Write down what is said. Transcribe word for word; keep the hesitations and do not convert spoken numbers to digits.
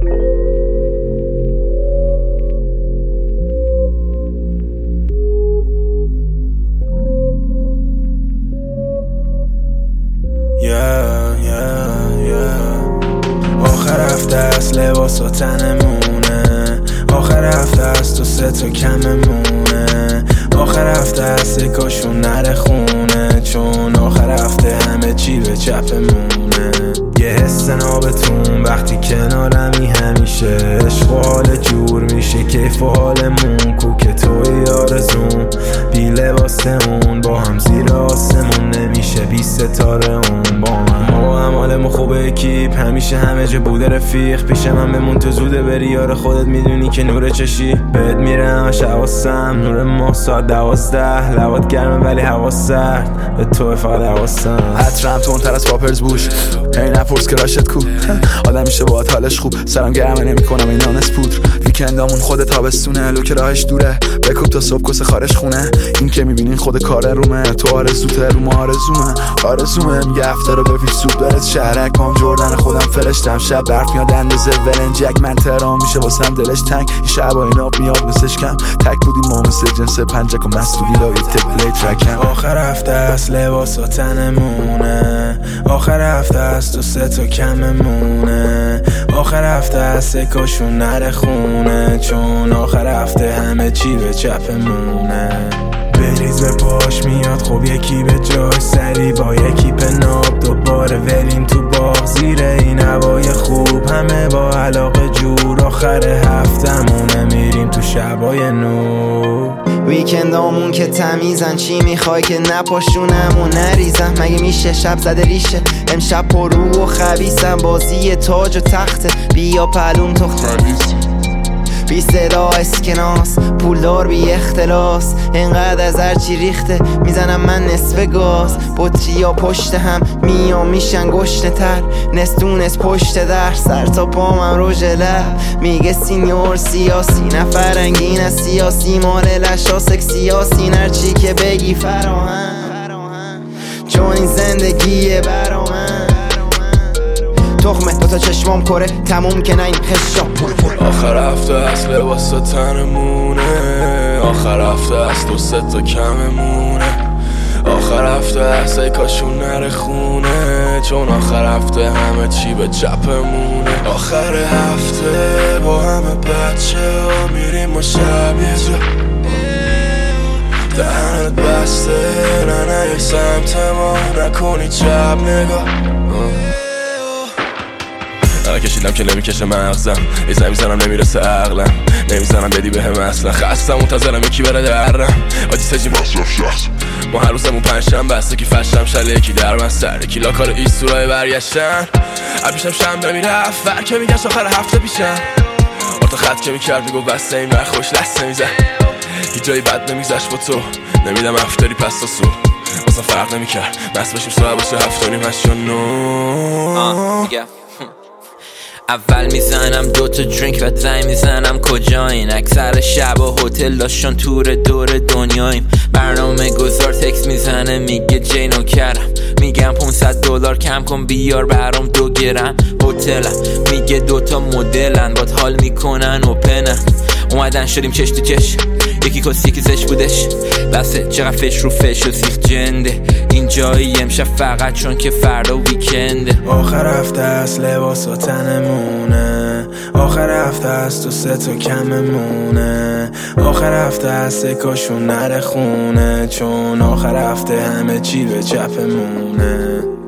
yeah, yeah, yeah. آخر هفته است لباس و تنمونه، آخر هفته است و سه تا کممونه، آخر هفته است یکاشون نره خونه، چون آخر هفته همه چی به چپمونه. یه حس نابتون وقتی کنارمی همیشه، عشق و حال جور میشه کیف و حالمون، کوک توی آرزون بی لباس اون، با هم زیر آسمون نمیشه بی ستاره اون با من. ما با هم حالمون خوبه اکیپ، همیشه همه جا بوده رفیق، پیش من بمون تو زوده بری، یار خودت میدونی که نور چشی بهت میره همش حواسم، نور ماه ساعت دوازده، لبات گرمه ولی هوا سرد، به تو فقط حواسم. عطرم تندتر از پاپرز بوش، هی نپرس که راشت کو، آدم میشه باهات حالش خوب، سرم گرمه نمیکنم این نانس پودر، ویکندامون خود تابستونه، لوک راهش دوره بکوب تا صبح کس خارش خونه، این که میبینین خود کار رومه، تو آرزوته رو ما آرزومه، آرزومه میگه هفته رو بفیش سوپ برد شهرک پام جردن خودم فرشتم، شب برف میاد اندازه ولنجک، من تهران میشه واسم دلش تنگ، این شب این آب میاد مثلش کم، تک بودیم ما مثل جنس پنجک و مستوری لای تپلی ترکم. آخر هفته است لباس و تنمونه، آخر هفته است و سه تا کممونه، آخر هفته است یکاشون نره خونه، چون آخر هفته همه چی به چپمونه. بریز به پاش میاد خب یکی به جاش سری، با یکی پناب دوباره ولیم تو باغ، زیر این هوای خوب همه با علاقه جور، آخر هفتمونه میریم تو شبای نو. ویکندامون که تمیزن، چی میخوای که نپاشونم و نریزم، مگه میشه شب زده ریشه، امشب پرو و خبیثم، بازی تاج و تخته، بیا پلوم تخت بی صدا اسکناس، پولدار بی اختلاس، اینقدر از هرچی ریخته میزنم من نصف گاز، بطریا پشت هم میام میشن گشنه تر، نستونس پشت در، سر تا پامم رو لب، میگه سینیور سیاسی، نفرنگین از سیاسی، مال لشاسک سیاسی، هرچی که بگی فراهم، چون این زندگیه برا من، تخمه دوتا چشمام کره تموم که نه این خشام پر پر. آخر هفته است لباس و تنمونه، آخر هفته است و سه تا کممونه، آخر هفته است ای کاشون نره خونه، چون آخر هفته همه چی به چپمونه. آخر هفته با همه بچه ها میریم ما شب یه جا، دهنت بسته نه نه یک سمت ما، نکنی چپ نگاه، کشیدم که نمیکشه مغزم، یه زمین میزنم نمیرسه عقلم، نمیزنم بدی به هم اصلا، خستم منتظرم یکی بره درم، آجی سجیم مصرف شخص، ما هر روزمون پنجشنبه بسته که فشتم شله یکی در من سر یکی لاکار ایستورای برگشتن، عبیشم شم نمیرفت ور که میگشت آخر هفته پیشم، آرتا خط که میکرد میگو بسته این ور خوش لست نمیزن، هیچ جایی بد نمیگذشت با تو، نمیدم افتاری پس تا سو اصلا فرق نمیکرد، مست باشیم ساعت باشه هفتاری مشت و نو. اول میزنم دوتا درینک و زنگ میزنم کجایین، اکثر شب و هتل داشتن تور دور دنیاییم، برنامه گذار تکس میزنه میگه جینو کردم، میگم پونصد دلار کم کن بیار برام دو گرم، هتلم میگه دوتا مدلن باد حال میکنن اوپنن، اومدن شدیم چش تو چش، یکی کسی که زش بودش بسه، چقدر فش رو فش و سیخ جنده، این جایی امشب فقط چون که فردا ویکنده. آخر هفته است لباس و تنمونه، آخر هفته است و سه تا کممونه، آخر هفته است یکاشون نره خونه، چون آخر هفته همه چی به چپمونه.